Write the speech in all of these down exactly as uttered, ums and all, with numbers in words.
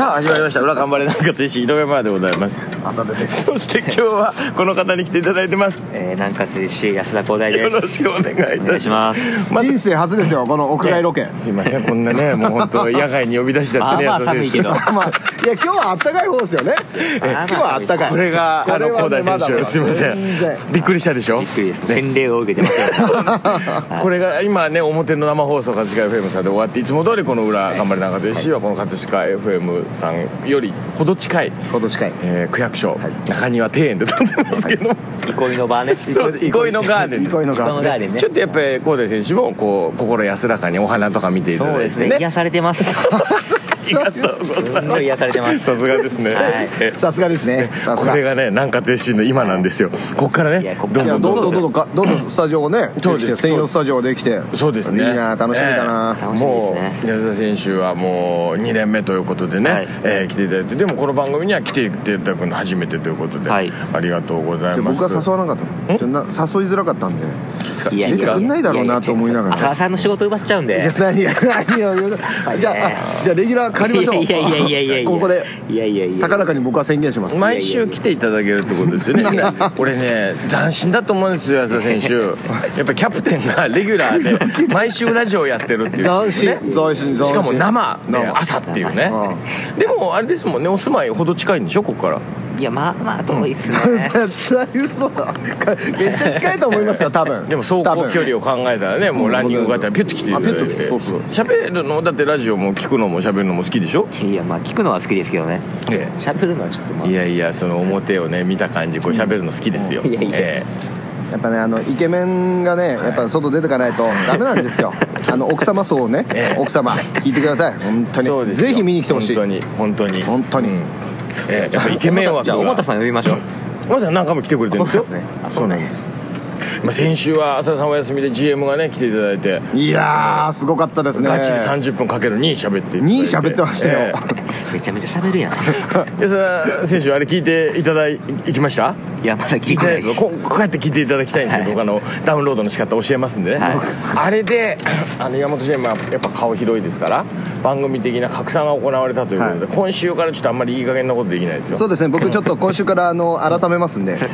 さあ始まりました裏頑張れ南葛石井上真でございます。 浅田です。 そして今日はこの方に来ていただいてます。 えー、南葛石井安田光大です。 よろしくお願いいたします。 ま、人生初ですよこの屋外ロケ。 すいませんこんなねもう本当野外に呼び出しちゃってね。 まあまあ寒いけどまあいや今日はあったかい方ですよね。今日はあったかい。 これがあの光大選手、すいませんびっくりしたでしょ。 びっくりです。洗礼を受けてますよ。 これが今ね表の生放送葛飾 エフエム さんで終わって、いつも通りこの裏頑張れ南葛石井はこの葛飾 エフエム さんよりほど近いほど近い、 えー、区役所、はい、中庭庭園で撮ってますけど、はい、 憩いの場ね。 憩いのガーデンです。 憩いのガーデンね。 ちょっとやっぱり光大選手もこう心安らかにお花とか見ていただいてね。 そうですね、癒されてます。 ありがとうございます。 癒されてます。 さすがですね。 さすがですね。 これがね南葛石井の今なんですよ。ここからねどんどんどんどんどんどんどんスタジオがねできて、専用スタジオができて、 そうですね。 いや楽しみだな。 もう安田選手はもうにねんめということでね来ていただいて、でもこの番組には来ていただくの初めてということでありがとうございます。 僕は誘わなかったの。誘いづらかったんで出てくんないだろうなと思いながら、 浅田さんの仕事奪っちゃうんで。 何や何を言う。じゃあじゃあレギュラー借りましょう。 いやいやいやいやいやここでいやいやいや高らかに僕は宣言します。 毎週来ていただけるってことですよね。俺ね斬新だと思うんですよ安田選手。やっぱキャプテンがレギュラーで毎週ラジオやってるっていう、 斬新斬新斬新。 しかも生で朝っていうね。でもあれですもんね、お住まいほど近いんでしょここから。 いやまあまあ遠いっすね。 絶対嘘だ。めっちゃ近いと思いますよ多分。 でも走行距離を考えたらね、もうランニングがあったらピュッと来ていただいて。 そうそう。 喋るのだってラジオも聞くのも喋るのも好きでしょ。 いやまあ聞くのは好きですけどね。喋るのはちょっとまあ。 いやいやその表をね見た感じこう喋るの好きですよ。いやいや。 やっぱねあのイケメンがねやっぱ外出てかないとダメなんですよ。あの奥様層をね、奥様聞いてください本当に。ぜひ見に来てほしい。 本当に本当に本当に。 えー、やっぱイケメンはじゃあ尾形さん呼びましょう。 尾形さん何回も来てくれてるんですよ。 そうなんです。 まあ先週は浅田さんお休みで ジーエム がね来ていただいて、 いやーすごかったですね。 ガチでさんじゅっぷんかけるに喋っていただいてに喋ってましたよ、えー、めちゃめちゃ喋るやん。 安田選手あれ聞いていただいきました？ いやまだ聞いてないです。 こうやって聞いていただきたいんですけど、僕あのダウンロードの仕方教えますんでね、はい、あれであの山本ジェームはやっぱ顔広いですから番組的な拡散が行われたということで、はい、今週からちょっとあんまりいい加減なことできないですよ。 そうですね、僕ちょっと今週からあの改めますんで、はい、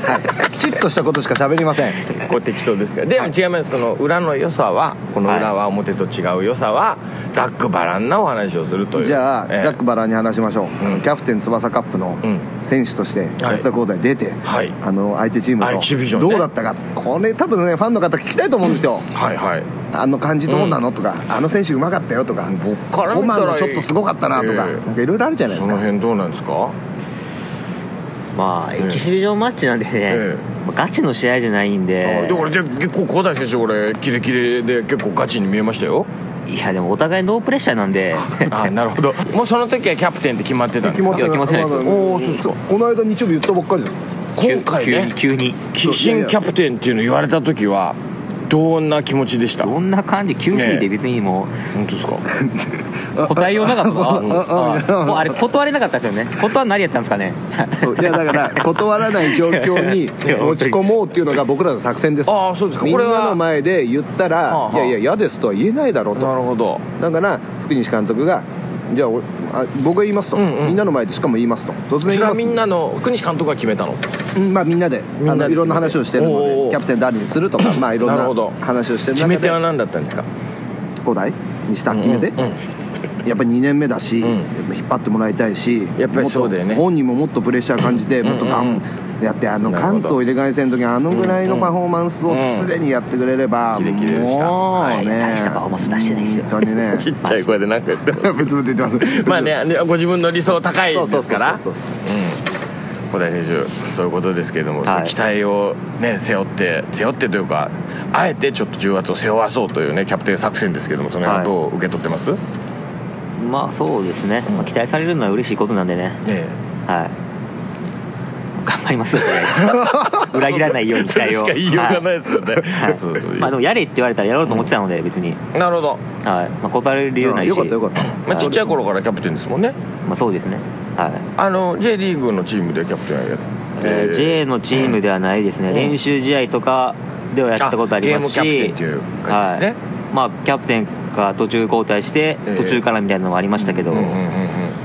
きちっとしたことしか喋りません。 こう適当ですから。でも違います、その裏の良さはこの裏は表と違う良さはざっくばらんなお話をするという。 じゃあ、 えー、 ざっくばらんに話しましょう、うん、キャプテン翼カップの選手として安田光大出て、はい、あの相手チームとどうだったか、これ多分ねファンの方聞きたいと思うんですよ。はいはい、あの感じどうなの、うん、とかあの選手うまかったよとか、僕から見たらちょっとすごかったなとか、えー、なんかいろいろあるじゃないですか。 その辺どうなんですか。 まあエキシビジョンマッチなんでね、えー、ガチの試合じゃないんで。 で俺結構光大選手俺キレキレで結構ガチに見えましたよ。 いやでもお互いノープレッシャーなんで。 あなるほど。もうその時はキャプテンって決まってたんですか。 いや決まってないですよ。 おおそうですか。この間日曜日言ったばっかりです。 今回ね急に急に新キャプテンっていうの言われた時はどんな気持ちでした？ どんな感じ？急すぎて別にもう、ね、 本当ですか？答えようなかったか？あ、もうあれ断れなかったですよね。断る何やったんですかね。 そういやだから断らない状況に持ち込もうっていうのが僕らの作戦です。 ああそうですか。 みんなの前で言ったら、いやいや嫌ですとは言えないだろうと。 なるほど。だから福西監督がじゃああ僕が言いますと、うんうん、みんなの前でしかも言いますと突然言います。それはみんなの福西監督が決めたの？ うん、まあみんなであのいろんな話をしてるのでキャプテン誰にするとかまあいろんな話をしてる中で決め手は何だったんですか？ 五代にした決め手、うんうんうん、やっぱりにねんめだし、うん、やっぱ引っ張ってもらいたいし、 やっぱりそうだよね。 本人ももっとプレッシャー感じて、うん、もっとガンやってあの関東入れ替え戦の時あのぐらいのパフォーマンスをすでにやってくれれば、 キレキレでした。 もうね大したパフォーマンス出してないですよ。 本当にねちっちゃい声でなんか言って別々で言ってますまあねご自分の理想高いですから。 そうそうそうそう小田選手そういうことですけれども、はい、期待を、ね、背負って背負ってというかあえてちょっと重圧を背負わそうというねキャプテン作戦ですけども、その辺はどう受け取ってます？はい、 まあそうですね、うんまあ、期待されるのは嬉しいことなんでね、ええ、はい頑張りますよ裏切らないように期待を。 それしか言いようがないですよね、はい、そうそうまあでもやれって言われたらやろうと思ってたので、うん、別に。 なるほど、 はいまあ、断れる理由ないし。 よかったよかった、 まあ、ちっちゃい頃からキャプテンですもんね。 まあそうですね、はい、 あの J リーグのチームでキャプテンやって、 えー、J のチームではないですね、うん、練習試合とかではやったことありますし、 ゲームキャプテンっていう感じですね、はい、 まあキャプテンが途中交代して途中からみたいなのもありましたけど、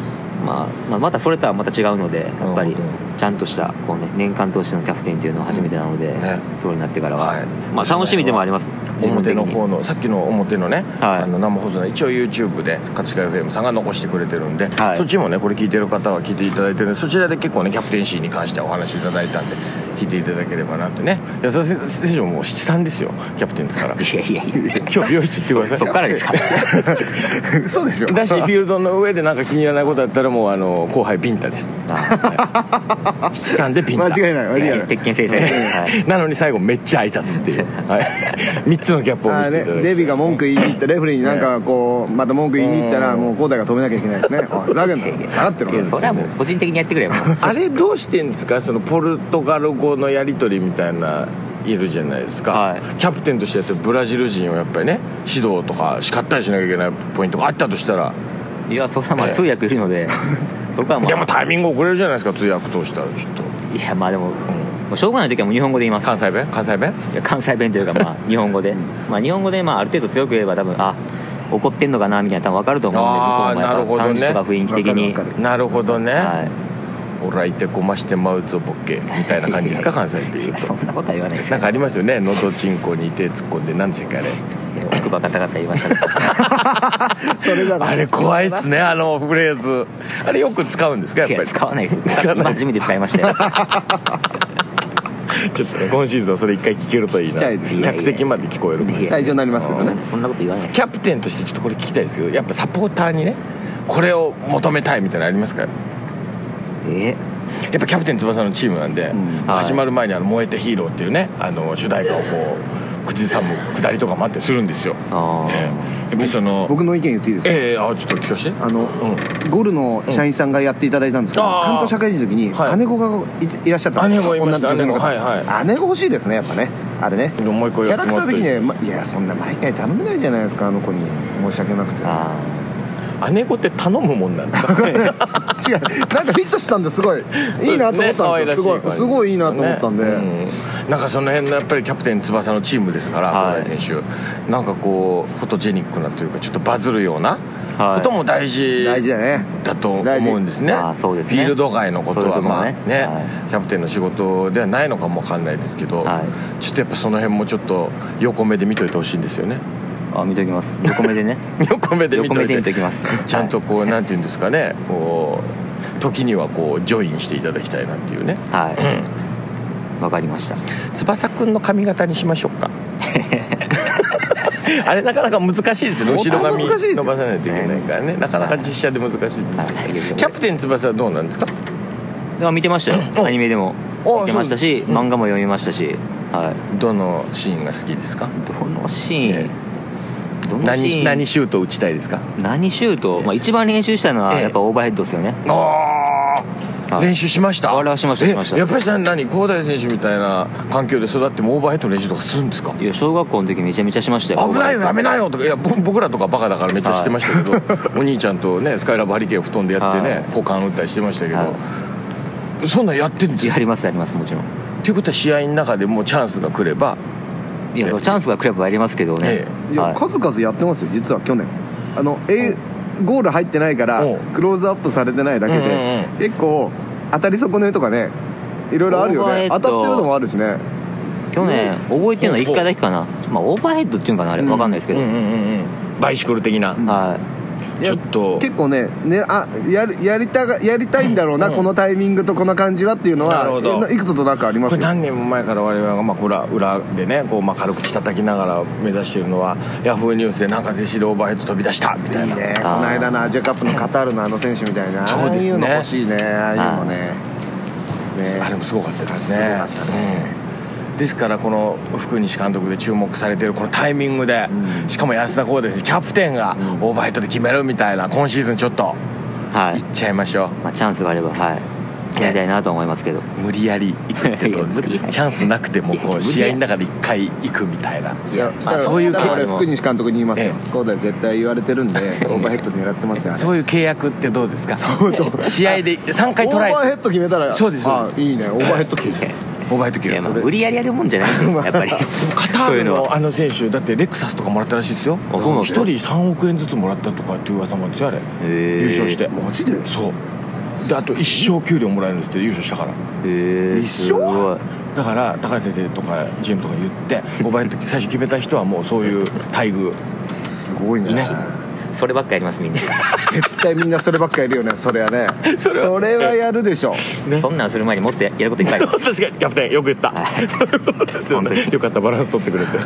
まあ、まあまたそれとはまた違うので、やっぱりちゃんとしたこう、ね、年間通してのキャプテンっていうのは初めてなので、うんね、プロになってからは、はい、まあ、楽しみでもあります。 表の方のさっきの表のね、はい、あの生放送の一応 YouTube で葛飾 エフエム さんが残してくれてるんで、はい、そっちもねこれ聞いてる方は聞いていただいてるんで、そちらで結構ねキャプテンシーに関してはお話いただいたんで聞いていただければなってね。安田選手ももう七三ですよ、キャプテンですから。 いやいやいや、 今日美容室行ってください。 そっからですか。 そうでしょ。 だしフィールドの上でなんか気に入らないことだったらもうあの後輩ビンタです。はい、七三でビンタ。 間違いない間違いない。 鉄拳先生。 なのに最後めっちゃ挨拶っていう、はい、みっつのキャップを見せていただいて、 デビが文句言いに行ってレフェリーになんかこうまた文句言いに行ったらもう交代が止めなきゃいけないですね。あ、ふざけんな、下がってるの。 それはもう個人的にやってくれよ。 あれどうしてんですか、そのポルトガル語のやり取りみたいないるじゃないですか、はい、キャプテンとしてやってるブラジル人をやっぱりね指導とか叱ったりしなきゃいけないポイントがあったとしたら、 いやそれはまあ通訳いるので、そこはまあでもタイミング遅れるじゃないですか、通訳通したらちょっと。 いやまあでも、うん、もうしょうがない時はもう日本語で言います。 関西弁関西弁いや関西弁というかまあ日本語でまあ日本語でまあある程度強く言えば多分あ怒ってんのかなみたいな多分分かると思うんで、向こうもやっぱ感じとか雰囲気的に。 なるほどね、はい、おらいてこましてまうぞボケみたいな感じですか関西で言うと。 そんなことは言わないですよ。 なんかありますよね、のどちんこに手突っ込んで何でしたっけあれ、 奥歯ガタガタ言いましたね。 それだな、 あれ怖いっすね、あのフレーズ。あれよく使うんですかやっぱり。 いや使わないです。使わない初めて使いましたよ。 ちょっとね今シーズンはそれ一回聞けるといいな。客席まで聞こえる退場になりますけどね。 そんなこと言わないです。 キャプテンとしてちょっとこれ聞きたいですけど、やっぱサポーターにねこれを求めたいみたいなのありますか。 えやっぱキャプテン翼のチームなんで、うん、始まる前にあの燃えてヒーローっていうねあの主題歌をこう口ずさむ下りとかもあってするんですよ。あ、えー、やっぱりその僕の意見言っていいですか。 ええー、あちょっと聞かせて。 あの、うん、ゴルの社員さんがやっていただいたんですけど、うん、関東社会人の時に姉子が い, いらっしゃったんですよ。 姉子いました。 女の方、 はいはい、 姉子欲しいですねやっぱね、あれね。 もう一個キャラクター的にね、ま、いやそんな毎回頼めないじゃないですか、あの子に。申し訳なくて。あ姉子って頼むもんなんだ。 違う、なんかフィットしたんですごいいいなと思ったんですよ、ね、すごいすごいいいなと思ったんで、ね、 うん、なんかその辺のやっぱりキャプテン翼のチームですから、小田選手なんかこうフォトジェニックなというかちょっとバズるようなことも大事だと思うんですね。 あ、そうですね。 フィールド外のことはまあね、ね、はい、キャプテンの仕事ではないのかもわかんないですけど、はい、ちょっとやっぱその辺もちょっと横目で見といてほしいんですよね。 あ、見ときます。横目でね。 横目で見といて。 横目で見ときます。 ちゃんとこう、はい、なんていうんですかね、こう時にはこうジョインしていただきたいなっていうね。 はい。うん、わかりました。 翼くんの髪型にしましょうか。あれなかなか難しいですよね。後ろ髪伸ばさないといけないからね。なかなか実写で難しいです、はい、キャプテン翼はどうなんですか。 いや見てましたよ、うん、アニメでも見てましたし、漫画も読みましたし、はい、 どのシーンが好きですか。 どのシーン、ね、どのシーン何, 何シュート打ちたいですか。 何シュート、まあ、一番練習したのはやっぱオーバーヘッドですよね。 ああ、練習しました。 あれはしましたしました。 やっぱり何広大選手みたいな環境で育ってもオーバーヘッドの練習とかするんですか。 いや小学校の時めちゃめちゃしましたよ。 危ないよやめなよとか。いや僕らとかバカだからめっちゃしてましたけど、お兄ちゃんとねスカイラブハリケーン布団でやってね股間打ったりしてましたけど、そんなんやってるんですよ。 やりますやります、もちろん。 っていうことは試合の中でもチャンスが来れば、 いやチャンスが来ればやりますけどね、ええ、いや、はい、数々やってますよ実は。去年あの、A、ゴール入ってないからクローズアップされてないだけで、うんうんうん、結構当たり損ねとかねいろいろあるよね。当たってるのもあるしね。 去年覚えてるのいっかいだけかな、まあ、オーバーヘッドっていうのかなあれ、うん、分かんないですけど、うんうんうんうん、 バイシクル的な、 うん、はい、 ちょっと結構ね、ね、あ や, や, りたがやりたいんだろうな、うん、このタイミングとこの感じはっていうのは幾度となくありますよ。 これ何年も前から我々がまあ 裏, 裏でねこうまあ軽口叩きながら目指しているのは、ヤフーニュースでなんかジェシーオーバーヘッド飛び出したみたいな。 いいね、この間のアジアカップのカタールのあの選手みたいな、ああいうの欲しいね。ああいうのね、 ね、あれもすごかったですね。 すごかったね、 うん、ですからこの福西監督で注目されているこのタイミングで、うん、しかも安田浩ですキャプテンがオーバーヘッドで決めるみたいな、今シーズンちょっといっちゃいましょう、 まあ、チャンスがあれば、はい、やりたいなと思いますけど、 無理やり行くってどうですか。チャンスなくてもこう試合の中でいっかい行くみたいな。いや、 まあ、そういう契約、福西監督に言いますよ、こうだよ絶対言われてるんでオーバーヘッド狙ってますよ。 そういう契約ってどうですか。試合でさんかいトライ、 オーバーヘッド決めたら、 そうです、 あ、いいね、オーバーヘッド決めて、 奪いときは無理やりやるもんじゃないんだよやっぱりカタールのあの選手だってレクサスとかもらったらしいですよ。ひとりさんおくえんずつもらったとかっていう噂もあるんですよあれ。優勝して。 マジで？ そうで、あと一生給料もらえるんですって優勝したから。へえ。 一生？ だから高橋先生とか ジーエム とかに言って奪いの時最初決めた人はもうそういう待遇。 すごいね。ね、 そればっかやりますみんな。 絶対みんなそればっかやるよね。それはねそれは、それはやるでしょ、 ね、そんなんする前にもっとやることいっぱいある。 確かにキャプテンよく言った、はい、よかったバランス取ってくれて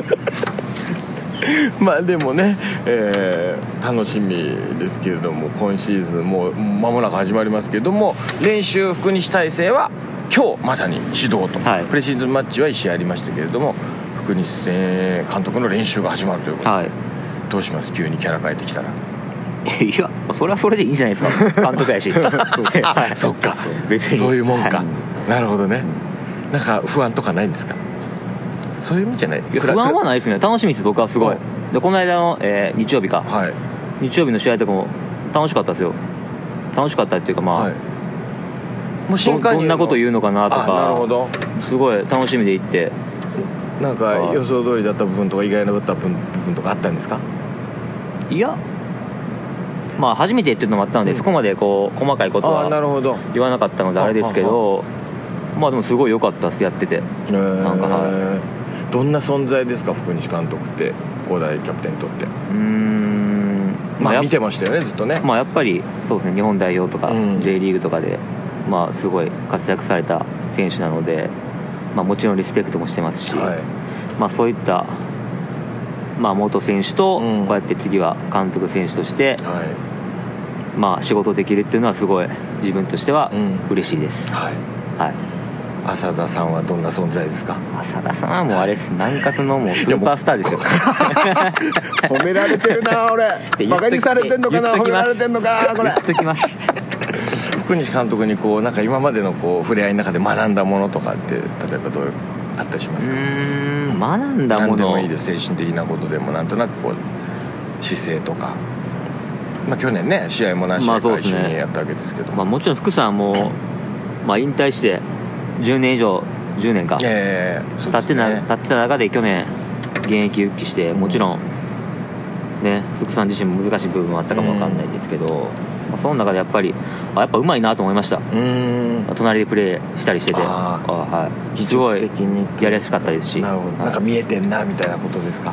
まあでもね、えー、楽しみですけれども今シーズンもう間もなく始まりますけれども練習福西大成は今日まさに始動と、はい、プレシーズンマッチはいっ試合ありましたけれども福西監督の練習が始まるということで、はい、どうします急にキャラ変えてきたら。 いやそれはそれでいいんじゃないですか監督やしそうあそっか別にそういうもんか、はい、なるほどね。なんか不安とかないんですか。そういう意味じゃない。いや不安はないですね。楽しみです僕はすごい、はい、でこの間の、えー、日曜日か、はい、日曜日の試合とかも楽しかったですよ。楽しかったっていうかまあ、はい、もう新加入のどんなこと言うのかなとかなるほどすごい楽しみで行ってなんか予想通りだった部分とか意外な部分とかあったんですか。 いやまあ初めてっていうのもあったので、うん、そこまでこう細かいことは言わなかったのであれですけどまあでもすごい良かったですやってて、えー、なんかはいどんな存在ですか福西監督って広大キャプテンにとって。うーんまあ見てましたよねずっとね。 まあやっぱりそうですね日本代表とか J リーグとかで、うん、まあすごい活躍された選手なのでまあもちろんリスペクトもしてますし、はい、まあそういったまあ、元選手とこうやって次は監督選手として、うんはいまあ、仕事できるっていうのはすごい自分としては嬉しいです、うんはいはい、 浅田さんはどんな存在ですか。 浅田さんはもうあれです南葛のもうスーパースターですよ褒められてるな俺バカにされてんのかな褒められてんのかこれ言っときます福西監督にこうなんか今までのこう触れ合いの中で学んだものとかって例えばどういうあったりしますか。うーん学んだもの何でもいいです。精神的なことでもなんとなくこう姿勢とか、まあ、去年ね試合も何試合か一緒にやったわけですけど、まあまあ、もちろん福さんも、まあ、引退してじゅうねん以上じゅうねんか、えーそうですね、経ってな経ってた中で去年現役復帰してもちろん、ね、福さん自身も難しい部分もあったかも分かんないですけど、うんまあ、その中でやっぱりあやっぱうまいなと思いました。うーん隣でプレーしたりしててああ、はい、すごいやりやすかったですし。 なるほど、なんか見えてんなみたいなことですか。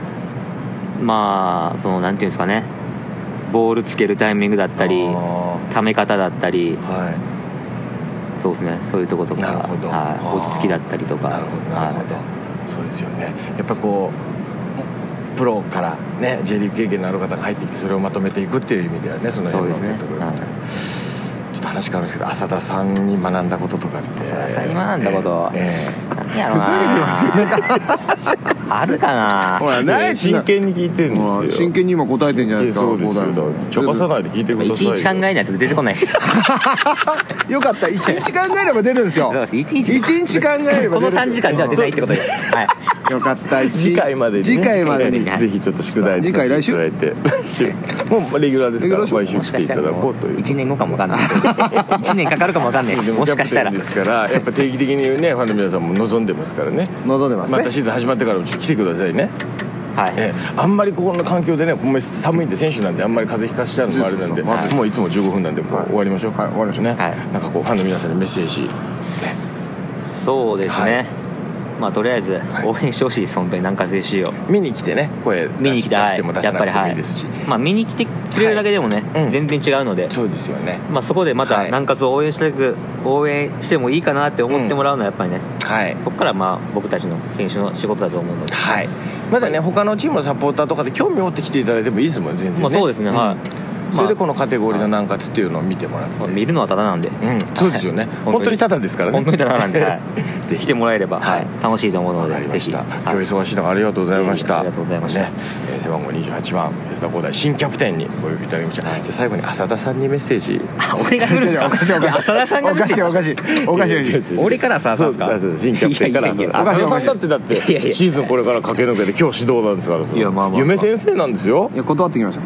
まあそのなんていうんですかねボールつけるタイミングだったりため方だったり、はい、そうですねそういうとことかなるほど、はい、落ち着きだったりとか。なるほどなるほど、はい、 そうですよね。やっぱこうプロからね J リーグ経験のある方が入ってきてそれをまとめていくっていう意味ではねその辺の説得力、ねはい、ちょっと話変わるんですけど浅田さんに学んだこととかって浅田さんに学んだこと、えーえー、何やろうなあるかな。 ほらね真剣に聞いてるんですよ。 真剣に今答えてんじゃないですか。 そうですよちょかさないで聞いてください。 いちにち考えないと出てこないですよかったいちにち考えれば出るんですよ。 いちにち考えればこの短時間では出ないってことです、はいよかった次回までに、ね、 次回までにぜひちょっと宿題にさせていただいて来週もうレギュラーですから毎週来ていただこうという。 いちねんごかもわかんないいちねんかかるかもわかんないですもしかしたら。 ですからやっぱ定期的にねファンの皆さんも望んでますからね。 望んでますね。 またシーズン始まってから来てくださいね。はいえー、あんまりここの環境でね寒いんで選手なんであんまり風邪ひかしちゃうのもあれなんで、はい、もういつもじゅうごふんなんでもう終わりましょう。 はい、終わりましょうね、 はい、なんかこうファンの皆さんにメッセージ、ね、 そうですね、はいまあとりあえず応援してほしいです、はい、本当に南葛 エフシー を見に来てね声見に来て出しても出さなくてもいいですし、 はいまあ、見に来てくれるだけでもね、はいうん、全然違うのでそうですよね、 まあ、そこでまた南葛を応援してく応援してもいいかなって思ってもらうのはやっぱりね、うんはい、そこからまあ僕たちの選手の仕事だと思うので、 はい、まだね他のチームのサポーターとかで興味を持ってきていただいてもいいですもん全然ね、 まあ、そうですね、うん、はいそれでこのカテゴリーの南葛っていうのを見てもらって、まあ、 見るのはタダなんで、うん、 そうですよね、はい、本当にタダですからね本当にタダなんで、はい、ぜひ来てもらえれば、はい、楽しいと思うのでぜひ今日忙しい中ありがとうございました、 ありがとうございました、ねえー、背番号にじゅうはちばん安田光大新キャプテンにお呼びいただきました、はい、で最後に浅田さんにメッセージ。 俺が来るんですか。 おかしいおかしい浅田さんがおかしいおかしいおかしい俺から浅田さんですか。 そうそう新キャプテンから浅田さんだってだってシーズンこれから駆け抜けて今日指導なんですから、いやまあまあ夢先生なんですよ。 いや断ってきました。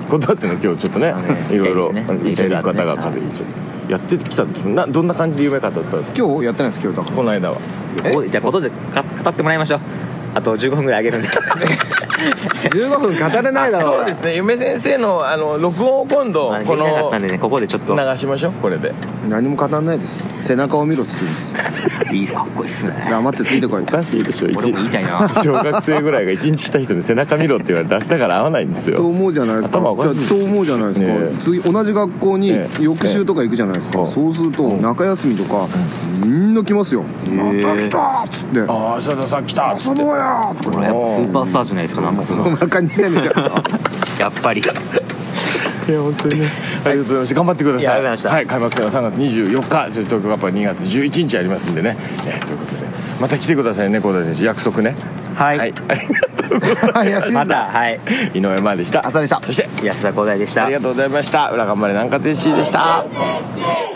断っての今日ちょっとねいろいろ一緒に行く方が風邪ひいちゃってやってきたな。どんな感じで夢語ったんですか？ 今日やってないです。今日だからこの間はじゃあことで語ってもらいましょう。あとじゅうごふんぐらいあげるんでじゅうごふん語れないだろう。 そうですね、夢先生のあの録音を今度このできなかったんでね、ここでちょっと流しましょう。これで何も語らないです。背中を見ろっつって言うんですいいかっこいいっすね。 黙ってついてこい。 おかしいでしょ。 俺も言いたいな小学生ぐらいが一日来た人に背中見ろって言われて明日から会わないんですよと思うじゃないですか。 頭おかしいですと思うじゃないですか、ね、次同じ学校に翌週とか行くじゃないですか、ね、そうすると中休みとか、うん、みんな来ますよ、また来たーっつって、 ああ浅田さん来たっつって、 遊ぼうやーとか。 これやっぱスーパースターじゃないですか。なんかそのそんな感じなんですよやっぱりいや本当にね、ありがとうございました。頑張ってください。 いやありがとうございました。 はい、開幕戦はさんがつにじゅうよっか、東京カップはにがつじゅういちにちありますんでね、えー、ということでまた来てくださいね、香田選手、約束ね。 はい、 はい、ありがとうございますまた、はい、 井上真でした。 浅でした。 そして安田光大でした。 ありがとうございました。裏頑張れ南葛 エスシー でした。